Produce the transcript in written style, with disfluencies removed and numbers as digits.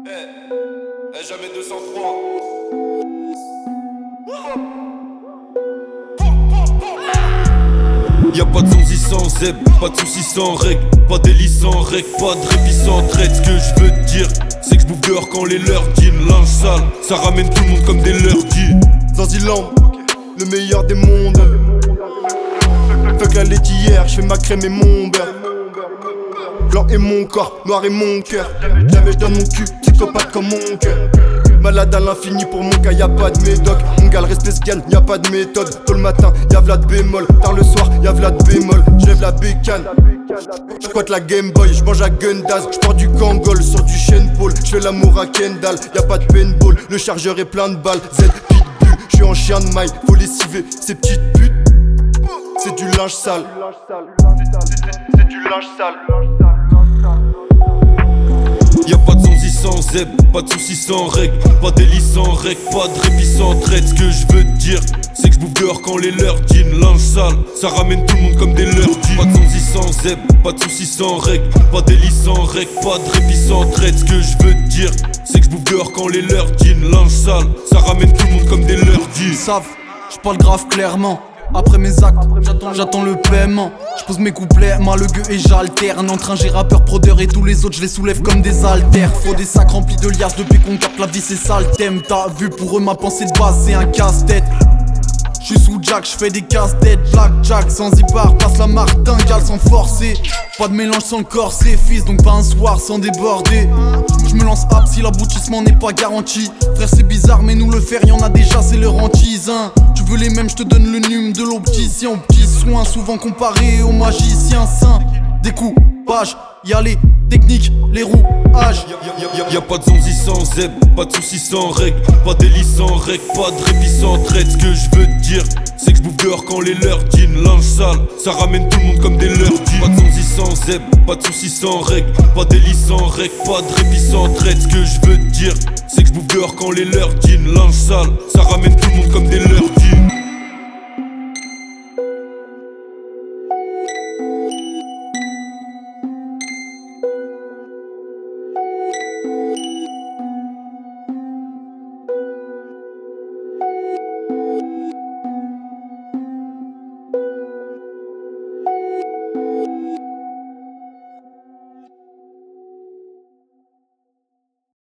Jamais 203. Y'a pas de soucis sans zeb, pas de soucis sans règle, pas d'hélice sans règle, pas de répit sans traite. Ce que je veux te dire, c'est que je bouffe dehors quand les leurs jeans, linge sale, ça ramène tout le monde comme des lurgies. Zanzilam, le meilleur des mondes. Fuck la laitière, j'fais ma crème et mon beurre. Blanc est mon corps, noir est mon cœur. Jamais dans mon cul, psychopathe comme mon cœur. Malade à l'infini pour mon cas, y'a pas de médoc. Mon gars, le respect se gagne, y'a pas de méthode. Tôt le matin, y'a Vlad bémol. Tard le soir, y'a Vlad bémol. J'lève la bécane, j'coite la Game Boy, j'mange à Gundaz. J'porte du Kangol sur du Shane Paul. J'fais l'amour à Kendall, y'a pas de paintball. Le chargeur est plein de balles, Z pitbull. J'suis en chien de maille, faut lessiver ces petites putes. C'est du linge sale. C'est du linge sale. Y'a pas de soucis sans zeb, pas de soucis sans règle, pas d'hélice sans règle, pas de répit sans traite. Ce que je veux te dire, c'est que je bouffe dehors quand les leurs jeans, linge sale, ça ramène tout le monde comme des lurgies. Pas de soucis sans zeb, pas de soucis sans règle, pas d'hélice sans règle, pas de répit sans traite. Ce que je veux te dire, c'est que je bouffe dehors quand les leurs jeans, linge sale, ça ramène tout le monde comme des lurgies. Ils savent, je parle grave clairement. Après mes actes, j'attends le paiement. Je pose mes couplets, moi le gueux et j'alterne. Entre un j'ai rappeur, prodeur et tous les autres, je les soulève comme des haltères. Faut des sacs remplis de liasses depuis qu'on capte la vie, c'est ça le thème. T'as vu, pour eux ma pensée de base c'est un casse-tête. J'suis sous Jack, j'fais des casse-têtes. Blackjack, sans Zanzibar, passe la martingale sans forcer. Pas de mélange sans le corset, fils, donc pas un soir sans déborder. J'me lance up si l'aboutissement n'est pas garanti. Frère c'est bizarre mais nous le faire y'en a déjà, c'est leur hantise hein. Tu veux les mêmes, j'te donne le num de l'opticien au petit soin, souvent comparé aux magiciens saints. Découpage, y'a les techniques, les rouages. Y'a pas de zonzi sans zeb, pas de soucis sans règle, pas d'hélice sans règle, pas de répit sans traite. Ce que je veux te dire, c'est que je bouffe dehors quand les leurs jeans, linge sale, ça ramène tout le monde comme des lurgies. Pas de zonzi sans zeb, pas de soucis sans règle, pas d'hélice sans règle, pas de répit sans traite. Ce que je veux te dire, c'est que je bouffe dehors quand les leurs jeans, linge sale, ça ramène tout le monde comme des lurgies.